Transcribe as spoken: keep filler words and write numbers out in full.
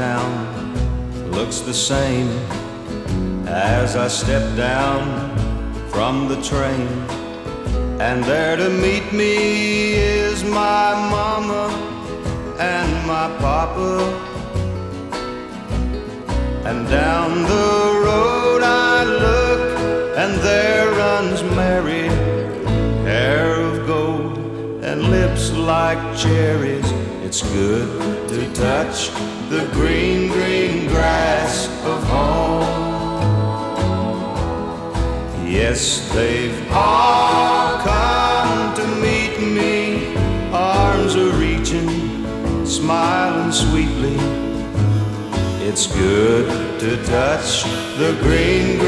town looks the same as I step down from the train. And there to meet me is my mama and my papa. And down the road I look, and there runs Mary, hair of gold and lips like cherries. It's good to touch the green, green grass of home. Yes, they've all come to meet me, arms are reaching, smiling sweetly. It's good to touch the green, green